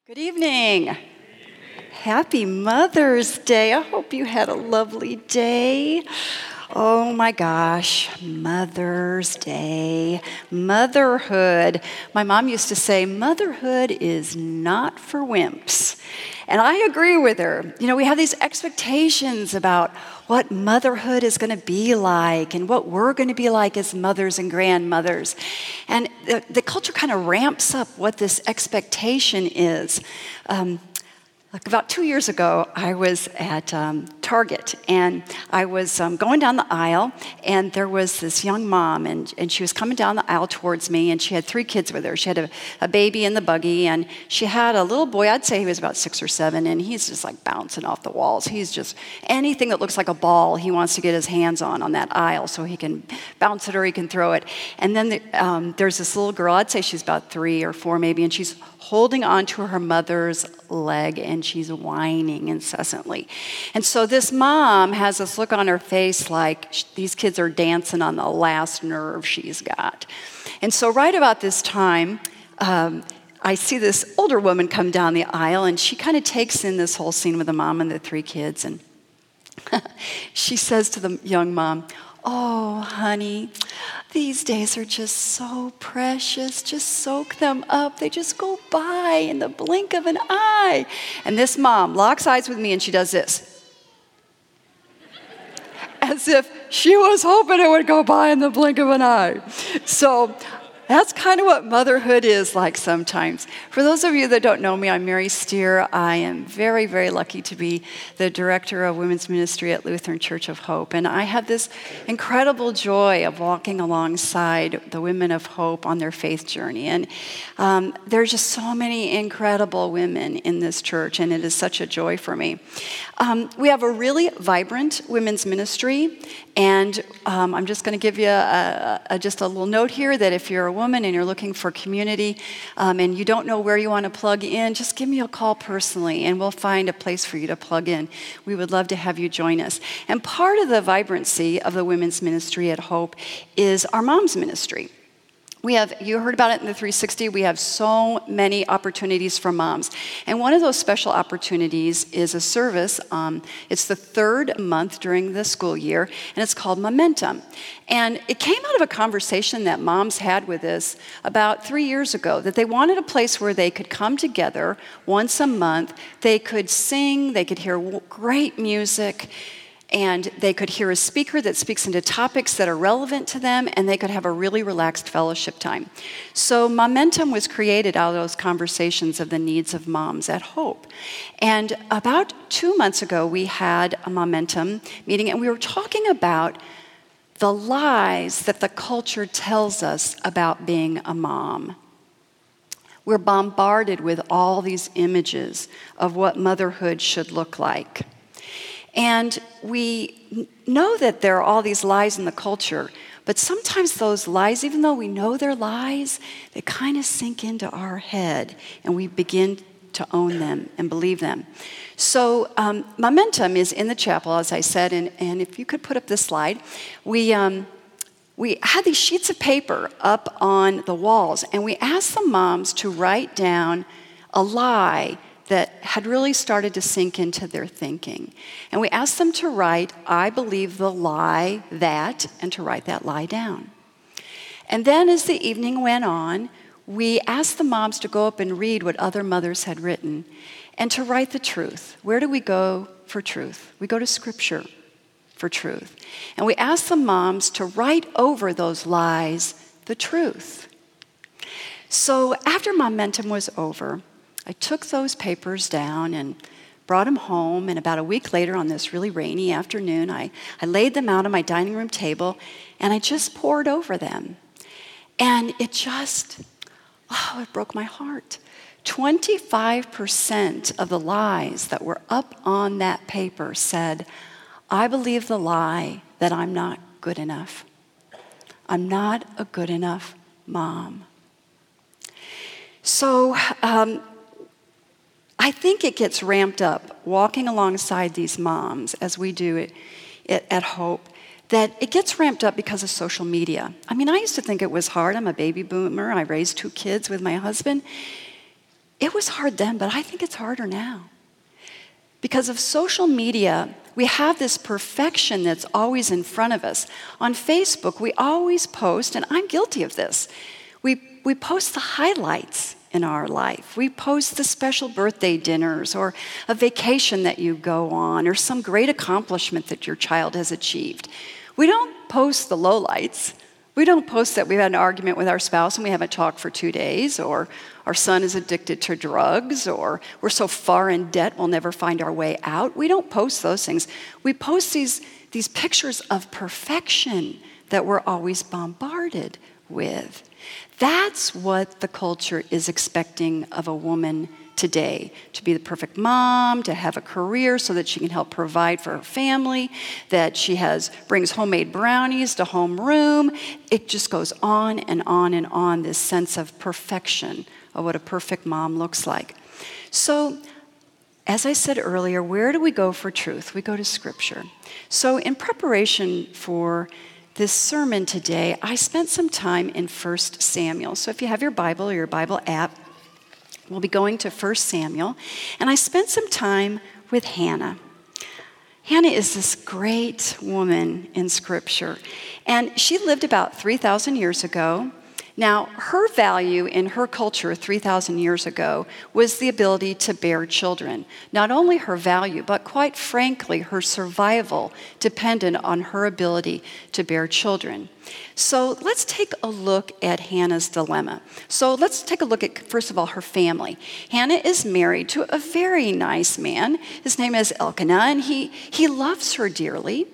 Good evening. Happy Mother's Day. I hope you had a lovely day. Oh my gosh, Mother's Day. Motherhood. My mom used to say, motherhood is not for wimps. And I agree with her. You know, we have these expectations about what motherhood is going to be like and what we're going to be like as mothers and grandmothers. And the culture kind of ramps up what this expectation is. Like about 2 years ago, I was at Target, and I was going down the aisle, and there was this young mom, and she was coming down the aisle towards me, and she had 3 kids with her. She had a baby in the buggy, and she had a little boy. I'd say he was about 6 or 7, and he's just like bouncing off the walls. He's just anything that looks like a ball he wants to get his hands on that aisle so he can bounce it or he can throw it. And then there's this little girl, I'd say she's about 3 or 4 maybe, and she's holding onto her mother's leg, and she's whining incessantly. And so this mom has this look on her face like these kids are dancing on the last nerve she's got. And so right about this time, I see this older woman come down the aisle, and she kind of takes in this whole scene with the mom and the 3 kids, and she says to the young mom, "Oh, honey, these days are just so precious. Just soak them up. They just go by in the blink of an eye." And this mom locks eyes with me, and she does this. As if she was hoping it would go by in the blink of an eye. So that's kind of what motherhood is like sometimes. For those of you that don't know me, I'm Mary Steer. I am very, very lucky to be the director of women's ministry at Lutheran Church of Hope. And I have this incredible joy of walking alongside the women of hope on their faith journey. And there's just so many incredible women in this church, and it is such a joy for me. We have a really vibrant women's ministry, and I'm just going to give you just a little note here that if you're a woman and you're looking for community and you don't know where you want to plug in, just give me a call personally, and we'll find a place for you to plug in. We would love to have you join us. And part of the vibrancy of the women's ministry at Hope is our mom's ministry. You heard about it in the 360, we have so many opportunities for moms. And one of those special opportunities is a service. It's the 3rd month during the school year, and it's called Momentum. And it came out of a conversation that moms had with us about 3 years ago, that they wanted a place where they could come together once a month. They could sing, they could hear great music, and they could hear a speaker that speaks into topics that are relevant to them, and they could have a really relaxed fellowship time. So Momentum was created out of those conversations of the needs of moms at Hope. And about 2 months ago, we had a Momentum meeting, and we were talking about the lies that the culture tells us about being a mom. We're bombarded with all these images of what motherhood should look like. And we know that there are all these lies in the culture, but sometimes those lies, even though we know they're lies, they kind of sink into our head, and we begin to own them and believe them. So Momentum is in the chapel, as I said, and if you could put up this slide, we had these sheets of paper up on the walls, and we asked the moms to write down a lie that had really started to sink into their thinking. And we asked them to write, "I believe the lie that," and to write that lie down. And then as the evening went on, we asked the moms to go up and read what other mothers had written and to write the truth. Where do we go for truth? We go to Scripture for truth. And we asked the moms to write over those lies the truth. So after Momentum was over, I took those papers down and brought them home, and about a week later on this really rainy afternoon, I laid them out on my dining room table, and I just poured over them. And it broke my heart. 25% of the lies that were up on that paper said, "I believe the lie that I'm not good enough. I'm not a good enough mom." So, I think it gets ramped up walking alongside these moms as we do it at Hope, that it gets ramped up because of social media. I mean, I used to think it was hard. I'm a baby boomer. I raised 2 kids with my husband. It was hard then, but I think it's harder now. Because of social media, we have this perfection that's always in front of us. On Facebook, we always post, and I'm guilty of this, we post the highlights in our life. We post the special birthday dinners or a vacation that you go on or some great accomplishment that your child has achieved. We don't post the lowlights. We don't post that we've had an argument with our spouse and we haven't talked for 2 days, or our son is addicted to drugs, or we're so far in debt we'll never find our way out. We don't post those things. We post these pictures of perfection that we're always bombarded with. That's what the culture is expecting of a woman today, to be the perfect mom, to have a career so that she can help provide for her family, that she brings homemade brownies to homeroom. It just goes on and on and on, this sense of perfection, of what a perfect mom looks like. So, as I said earlier, where do we go for truth? We go to Scripture. So in preparation for this sermon today, I spent some time in 1 Samuel. So if you have your Bible or your Bible app, we'll be going to 1 Samuel. And I spent some time with Hannah. Hannah is this great woman in Scripture. And she lived about 3,000 years ago. Now, her value in her culture 3,000 years ago was the ability to bear children. Not only her value, but quite frankly, her survival depended on her ability to bear children. So let's take a look at Hannah's dilemma. So let's take a look at, first of all, her family. Hannah is married to a very nice man. His name is Elkanah, and he loves her dearly.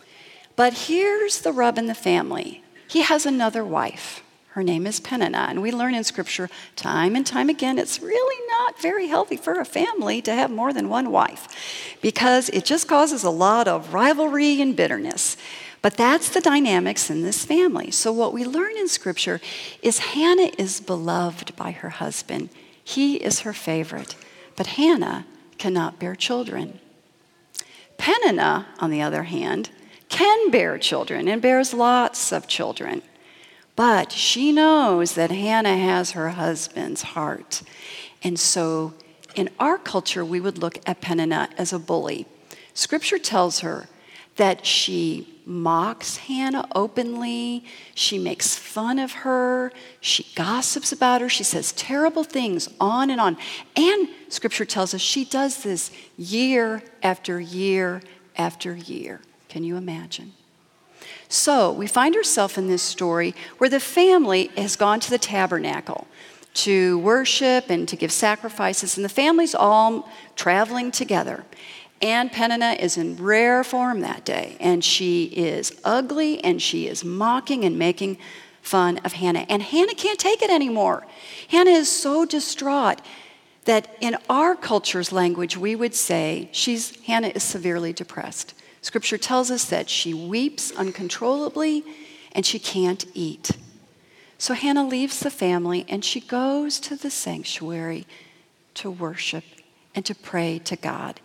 But here's the rub in the family. He has another wife. Her name is Peninnah, and we learn in Scripture time and time again it's really not very healthy for a family to have more than one wife because it just causes a lot of rivalry and bitterness. But that's the dynamics in this family. So what we learn in Scripture is Hannah is beloved by her husband. He is her favorite, but Hannah cannot bear children. Peninnah, on the other hand, can bear children and bears lots of children. But she knows that Hannah has her husband's heart. And so in our culture, we would look at Peninnah as a bully. Scripture tells her that she mocks Hannah openly. She makes fun of her. She gossips about her. She says terrible things on and on. And Scripture tells us she does this year after year after year. Can you imagine? So we find ourselves in this story where the family has gone to the tabernacle to worship and to give sacrifices, and the family's all traveling together. And Peninnah is in rare form that day, and she is ugly, and she is mocking and making fun of Hannah. And Hannah can't take it anymore. Hannah is so distraught that in our culture's language, we would say Hannah is severely depressed. Scripture tells us that she weeps uncontrollably and she can't eat. So Hannah leaves the family and she goes to the sanctuary to worship and to pray to God.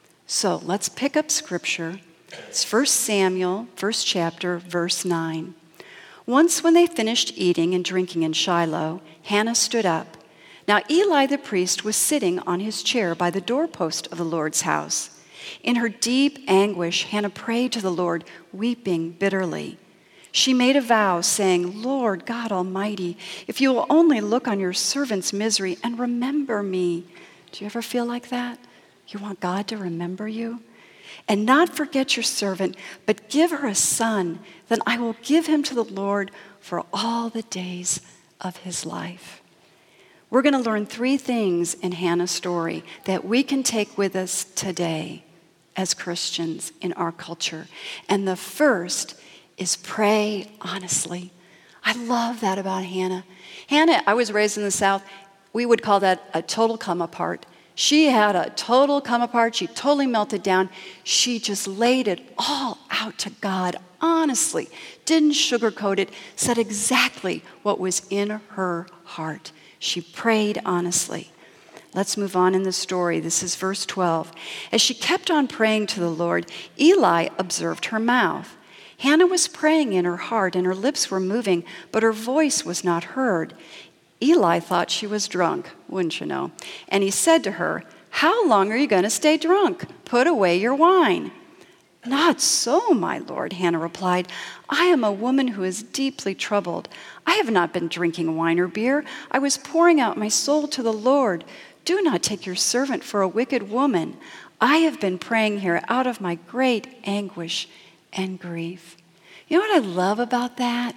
So let's pick up Scripture. It's 1 Samuel, 1st chapter, verse 9. Once when they finished eating and drinking in Shiloh, Hannah stood up. Now Eli the priest was sitting on his chair by the doorpost of the Lord's house. In her deep anguish, Hannah prayed to the Lord, weeping bitterly. She made a vow, saying, Lord God Almighty, if you will only look on your servant's misery and remember me. Do you ever feel like that? You want God to remember you? And not forget your servant, but give her a son. Then I will give him to the Lord for all the days of his life. We're going to learn 3 things in Hannah's story that we can take with us today as Christians in our culture. And the first is pray honestly. I love that about Hannah. Hannah, I was raised in the South. We would call that a total come apart. She had a total come apart. She totally melted down. She just laid it all out to God honestly, didn't sugarcoat it, said exactly what was in her heart. She prayed honestly. Let's move on in the story. This is verse 12. As she kept on praying to the Lord, Eli observed her mouth. Hannah was praying in her heart, and her lips were moving, but her voice was not heard. Eli thought she was drunk, wouldn't you know? And he said to her, "How long are you going to stay drunk? Put away your wine." "Not so, my lord," Hannah replied. "I am a woman who is deeply troubled. I have not been drinking wine or beer. I was pouring out my soul to the Lord. Do not take your servant for a wicked woman. I have been praying here out of my great anguish and grief." You know what I love about that?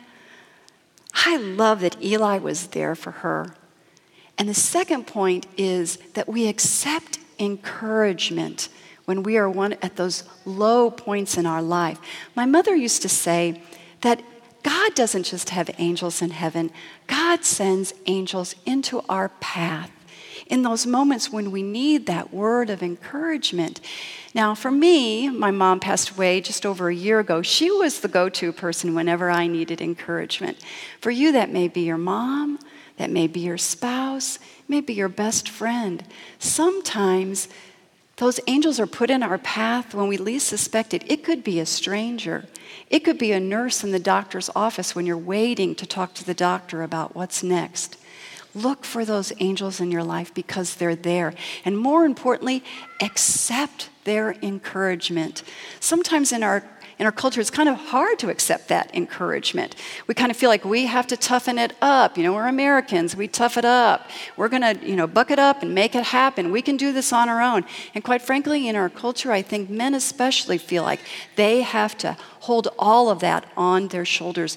I love that Eli was there for her. And the second point is that we accept encouragement when we are at those low points in our life. My mother used to say that God doesn't just have angels in heaven. God sends angels into our path in those moments when we need that word of encouragement. Now, for me, my mom passed away just over a year ago. She was the go-to person whenever I needed encouragement. For you, that may be your mom, that may be your spouse, maybe your best friend. Sometimes those angels are put in our path when we least suspect it. It could be a stranger. It could be a nurse in the doctor's office when you're waiting to talk to the doctor about what's next. Look for those angels in your life because they're there. And more importantly, accept their encouragement. Sometimes in our culture, it's kind of hard to accept that encouragement. We kind of feel like we have to toughen it up. You know, we're Americans. We tough it up. We're going to, buck it up and make it happen. We can do this on our own. And quite frankly, in our culture, I think men especially feel like they have to hold all of that on their shoulders.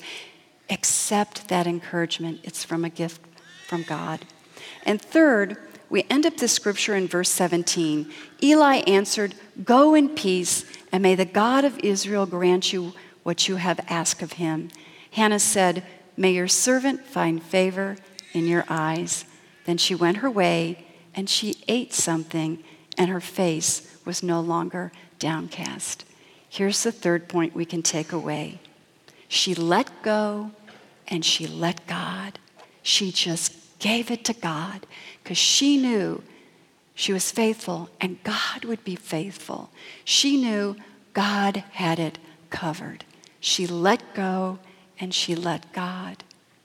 Accept that encouragement. It's from a gift from God. And third, we end up the scripture in verse 17. Eli answered, "Go in peace, and may the God of Israel grant you what you have asked of him." Hannah said, "May your servant find favor in your eyes." Then she went her way, and she ate something, and her face was no longer downcast. Here's the third point we can take away. She let go, and she let God. She just gave it to God because she knew she was faithful and God would be faithful. She knew God had it covered. She let go and she let God.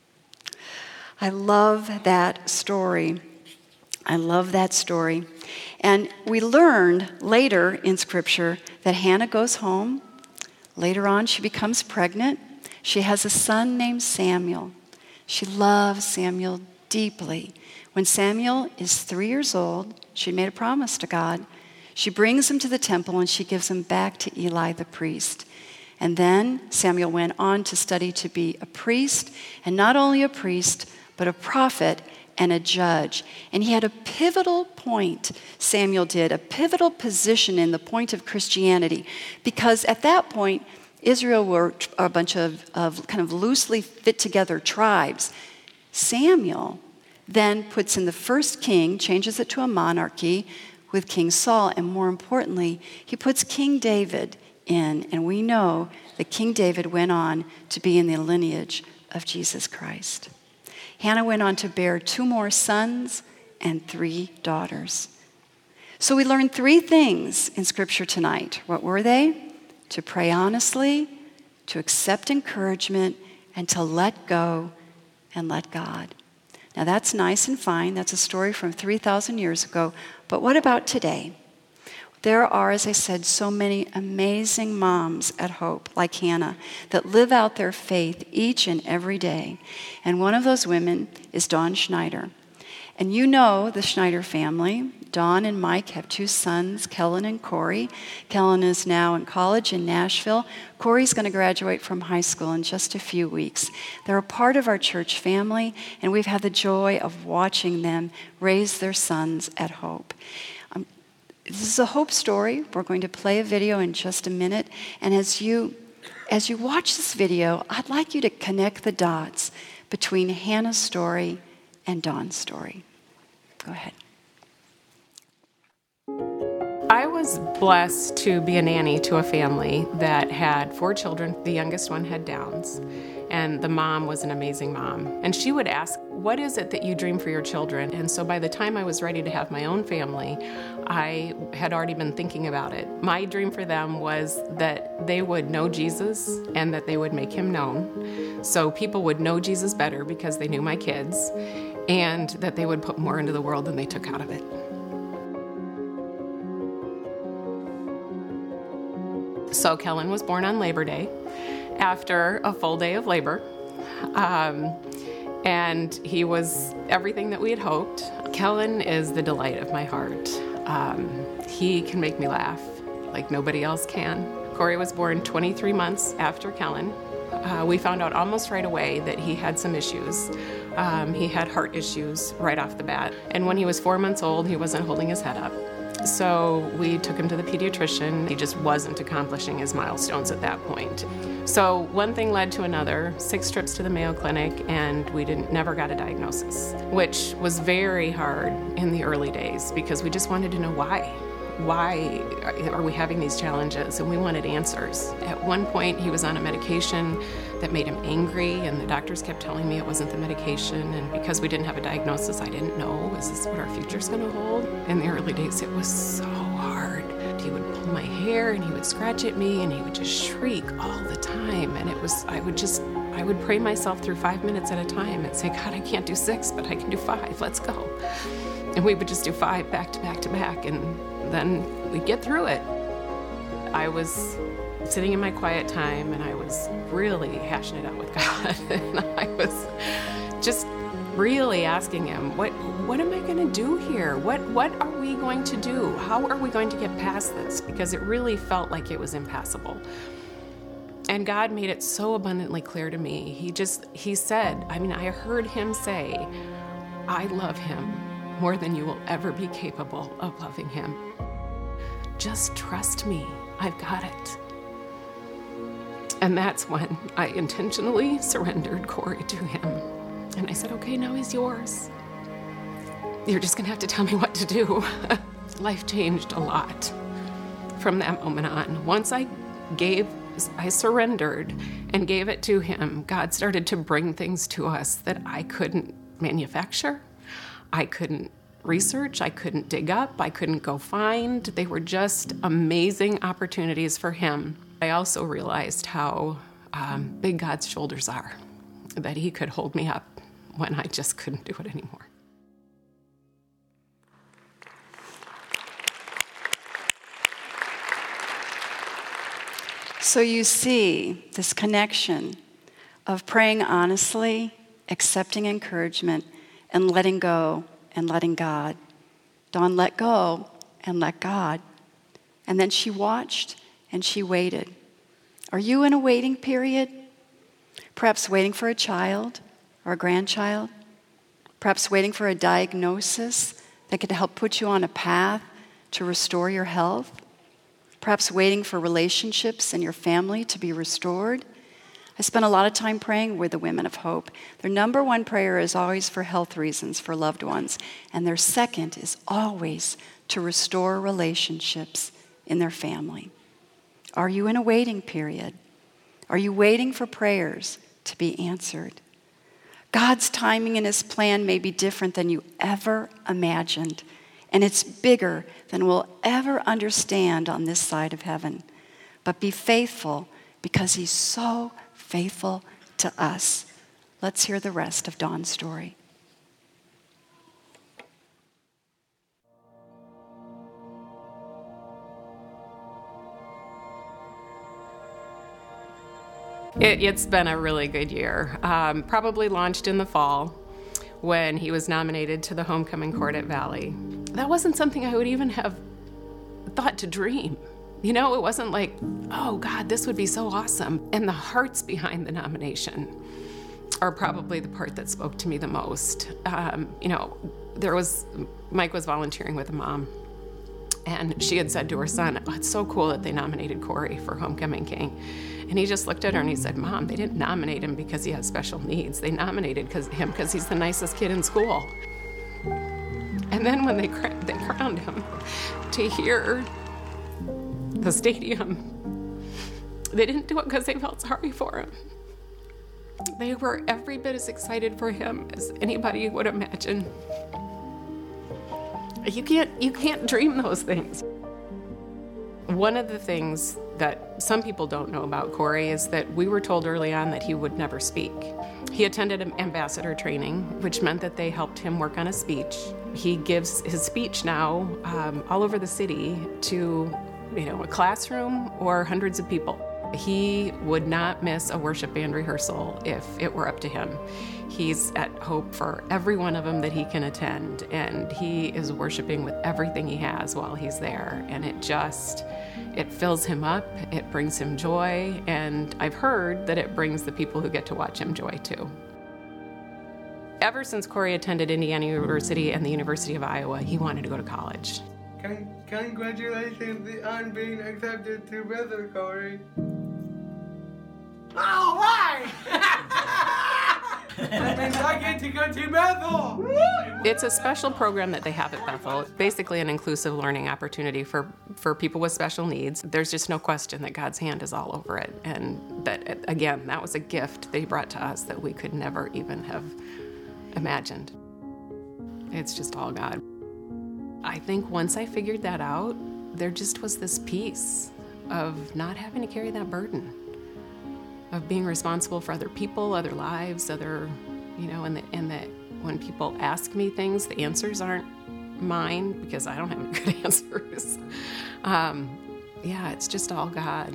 I love that story. I love that story. And we learned later in Scripture that Hannah goes home. Later on, she becomes pregnant. She has a son named Samuel. She loves Samuel deeply. When Samuel is 3 years old, she made a promise to God. She brings him to the temple and she gives him back to Eli the priest. And then Samuel went on to study to be a priest, and not only a priest, but a prophet and a judge. And he had a pivotal point, Samuel did, a pivotal position in the point of Christianity, because at that point, Israel were a bunch of kind of loosely fit together tribes. Samuel then puts in the first king, changes it to a monarchy with King Saul, and more importantly, he puts King David in, and we know that King David went on to be in the lineage of Jesus Christ. Hannah went on to bear 2 more sons and 3 daughters. So we learned 3 things in Scripture tonight. What were they? To pray honestly, to accept encouragement, and to let go and let God. Now that's nice and fine. That's a story from 3,000 years ago. But what about today? There are, as I said, so many amazing moms at Hope, like Hannah, that live out their faith each and every day. And one of those women is Dawn Schneider. And you know the Schneider family. Dawn and Mike have 2 sons, Kellen and Corey. Kellen is now in college in Nashville. Corey's going to graduate from high school in just a few weeks. They're a part of our church family, and we've had the joy of watching them raise their sons at Hope. This is a Hope story. We're going to play a video in just a minute. And as you watch this video, I'd like you to connect the dots between Hannah's story and Dawn's story. Go ahead. I was blessed to be a nanny to a family that had 4 children. The youngest one had Downs, and the mom was an amazing mom. And she would ask, "What is it that you dream for your children?" And so by the time I was ready to have my own family, I had already been thinking about it. My dream for them was that they would know Jesus and that they would make him known. So people would know Jesus better because they knew my kids. and that they would put more into the world than they took out of it. So Kellen was born on Labor Day after a full day of labor. And he was everything that we had hoped. Kellen is the delight of my heart. He can make me laugh like nobody else can. Corey was born 23 months after Kellen. We found out almost right away that he had some issues. He had heart issues right off the bat. And when he was 4 months old, he wasn't holding his head up. So we took him to the pediatrician. He just wasn't accomplishing his milestones at that point. So one thing led to another, 6 trips to the Mayo Clinic, and we never got a diagnosis, which was very hard in the early days because we just wanted to know why. Why are we having these challenges? And we wanted answers. At one point, he was on a medication that made him angry, and the doctors kept telling me it wasn't the medication. And because we didn't have a diagnosis, I didn't know, is this what our future's going to hold? In the early days, it was so hard. He would pull my hair, and he would scratch at me, and he would just shriek all the time. And I would pray myself through 5 minutes at a time and say, God, I can't do 6, but I can do 5. Let's go. And we would just do 5 back to back to back, and then we'd get through it. I was sitting in my quiet time, and I was really hashing it out with God. And I was just really asking him, what am I going to do here? What are we going to do? How are we going to get past this? Because it really felt like it was impassable. And God made it so abundantly clear to me. He said, I heard him say, I love him more than you will ever be capable of loving him. Just trust me, I've got it. And that's when I intentionally surrendered Corey to him. And I said, okay, now he's yours. You're just gonna have to tell me what to do. Life changed a lot from that moment on. Once I surrendered and gave it to him, God started to bring things to us that I couldn't manufacture. I couldn't research, I couldn't dig up, I couldn't go find. They were just amazing opportunities for him. I also realized how big God's shoulders are, that he could hold me up when I just couldn't do it anymore. So you see this connection of praying honestly, accepting encouragement, and letting go and letting God. Dawn let go and let God. And then she watched and she waited. Are you in a waiting period? Perhaps waiting for a child or a grandchild? Perhaps waiting for a diagnosis that could help put you on a path to restore your health? Perhaps waiting for relationships in your family to be restored? I spent a lot of time praying with the Women of Hope. Their number one prayer is always for health reasons for loved ones, and their second is always to restore relationships in their family. Are you in a waiting period? Are you waiting for prayers to be answered? God's timing and his plan may be different than you ever imagined, and it's bigger than we'll ever understand on this side of heaven. But be faithful because he's so faithful to us. Let's hear the rest of Dawn's story. It's been a really good year. Probably launched in the fall when he was nominated to the homecoming court at Valley. That wasn't something I would even have thought to dream. You know, it wasn't like, oh God, this would be so awesome. And the hearts behind the nomination are probably the part that spoke to me the most. Mike was volunteering with a mom, and she had said to her son, oh, it's so cool that they nominated Corey for Homecoming King. And he just looked at her and he said, Mom, they didn't nominate him because he has special needs. They nominated him because he's the nicest kid in school. And then when they crowned him, to hear the stadium, they didn't do it because they felt sorry for him. They were every bit as excited for him as anybody would imagine. You can't dream those things. One of the things that some people don't know about Corey is that we were told early on that he would never speak. He attended ambassador training, which meant that they helped him work on a speech. He gives his speech now all over the city to, a classroom or hundreds of people. He would not miss a worship band rehearsal if it were up to him. He's at Hope for every one of them that he can attend, and he is worshiping with everything he has while he's there. And it fills him up, it brings him joy, and I've heard that it brings the people who get to watch him joy too. Ever since Corey attended Indiana University and the University of Iowa, he wanted to go to college. Congratulations on being accepted to Bethel, Corey. All right! That means I get to go to Bethel! It's a special program that they have at Bethel. Basically an inclusive learning opportunity for people with special needs. There's just no question that God's hand is all over it. And that, again, that was a gift they brought to us that we could never even have imagined. It's just all God. I think once I figured that out, there just was this peace of not having to carry that burden, of being responsible for other people, other lives, and that when people ask me things, the answers aren't mine because I don't have any good answers. It's just all God.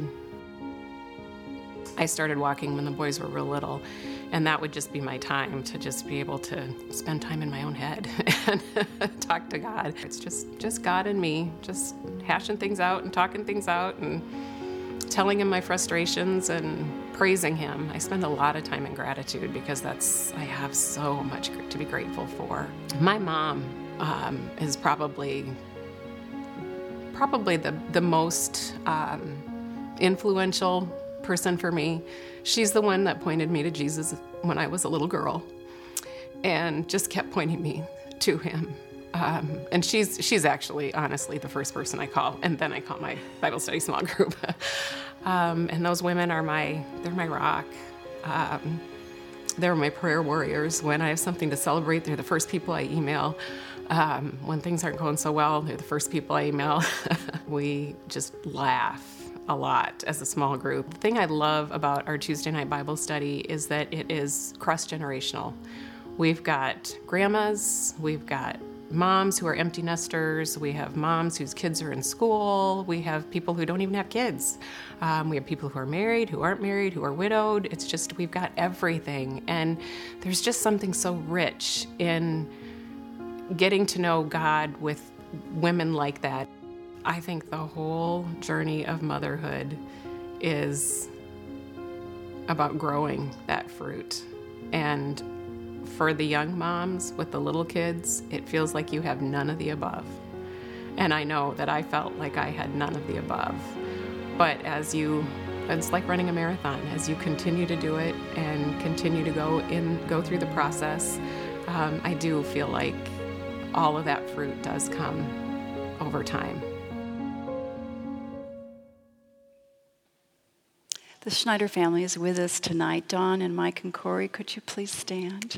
I started walking when the boys were real little, and that would just be my time to just be able to spend time in my own head and talk to God. It's just God and me, just hashing things out and talking things out and telling him my frustrations and praising him. I spend a lot of time in gratitude because I have so much to be grateful for. My mom is probably the most influential person for me. She's the one that pointed me to Jesus when I was a little girl and just kept pointing me to him. And she's actually, honestly, the first person I call, and then I call my Bible study small group. And those women they're my rock. They're my prayer warriors. When I have something to celebrate, they're the first people I email. When things aren't going so well, they're the first people I email. We just laugh a lot as a small group. The thing I love about our Tuesday night Bible study is that it is cross-generational. We've got grandmas, we've got moms who are empty nesters, we have moms whose kids are in school, we have people who don't even have kids. We have people who are married, who aren't married, who are widowed. It's just, we've got everything. And there's just something so rich in getting to know God with women like that. I think the whole journey of motherhood is about growing that fruit. And for the young moms with the little kids, it feels like you have none of the above. And I know that I felt like I had none of the above. But it's like running a marathon. As you continue to do it and continue to go through the process, I do feel like all of that fruit does come over time. The Schneider family is with us tonight. Dawn and Mike and Corey, could you please stand?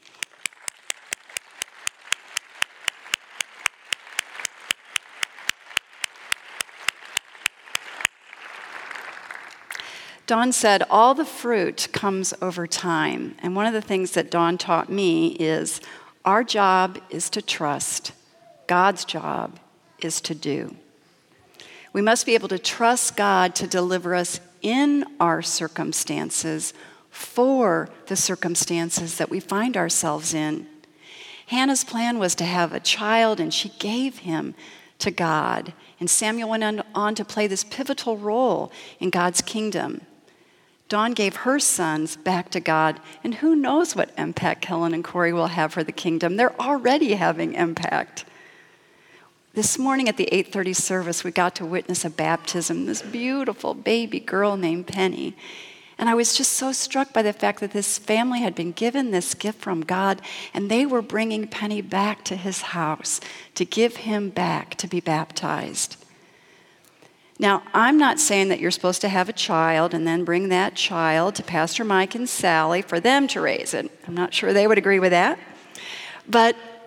Dawn said, all the fruit comes over time. And one of the things that Dawn taught me is our job is to trust. God's job is to do. We must be able to trust God to deliver us in our circumstances for the circumstances that we find ourselves in. Hannah's plan was to have a child, and she gave him to God. And Samuel went on to play this pivotal role in God's kingdom. Dawn gave her sons back to God, and who knows what impact Helen and Corey will have for the kingdom. They're already having impact. This morning at the 8:30 service, we got to witness a baptism, this beautiful baby girl named Penny. And I was just so struck by the fact that this family had been given this gift from God, and they were bringing Penny back to his house to give him back to be baptized. Now, I'm not saying that you're supposed to have a child and then bring that child to Pastor Mike and Sally for them to raise it. I'm not sure they would agree with that. But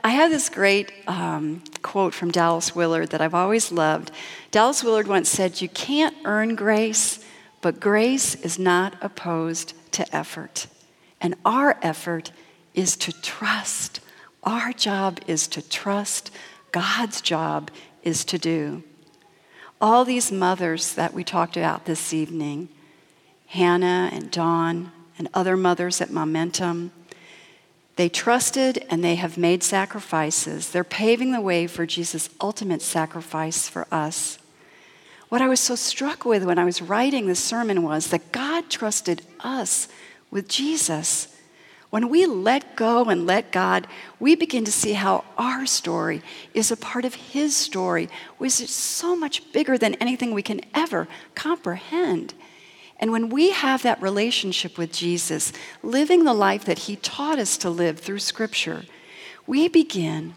I have this great quote from Dallas Willard that I've always loved. Dallas Willard once said, "You can't earn grace, but grace is not opposed to effort." And our effort is to trust. Our job is to trust. God's job is to do. All these mothers that we talked about this evening, Hannah and Dawn and other mothers at Momentum, they trusted and they have made sacrifices. They're paving the way for Jesus' ultimate sacrifice for us. What I was so struck with when I was writing this sermon was that God trusted us with Jesus. When we let go and let God, we begin to see how our story is a part of His story, which is so much bigger than anything we can ever comprehend. And when we have that relationship with Jesus, living the life that He taught us to live through Scripture, we begin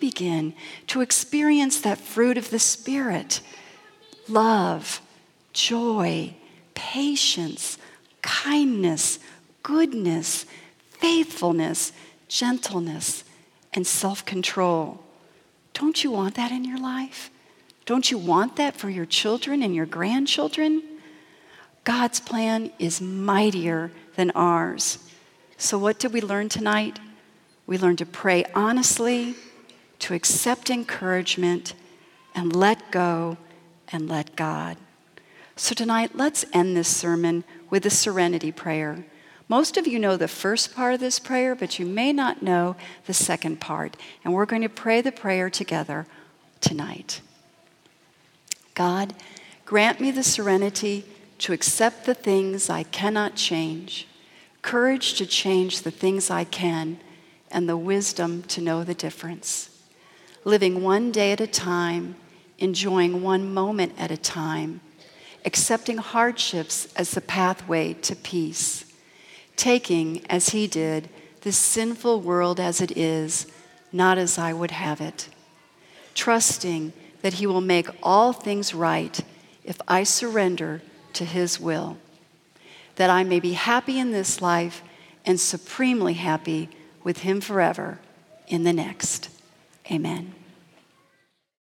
to experience that fruit of the Spirit: love, joy, patience, kindness, goodness, faithfulness, gentleness, and self-control. Don't you want that in your life? Don't you want that for your children and your grandchildren? God's plan is mightier than ours. So what did we learn tonight? We learned to pray honestly, to accept encouragement, and let go and let God. So tonight, let's end this sermon with the Serenity Prayer. Most of you know the first part of this prayer, but you may not know the second part. And we're going to pray the prayer together tonight. God, grant me the serenity to accept the things I cannot change, courage to change the things I can, and the wisdom to know the difference. Living one day at a time, enjoying one moment at a time, accepting hardships as the pathway to peace, taking, as He did, this sinful world as it is, not as I would have it, trusting that He will make all things right if I surrender to His will, that I may be happy in this life and supremely happy with Him forever in the next. Amen.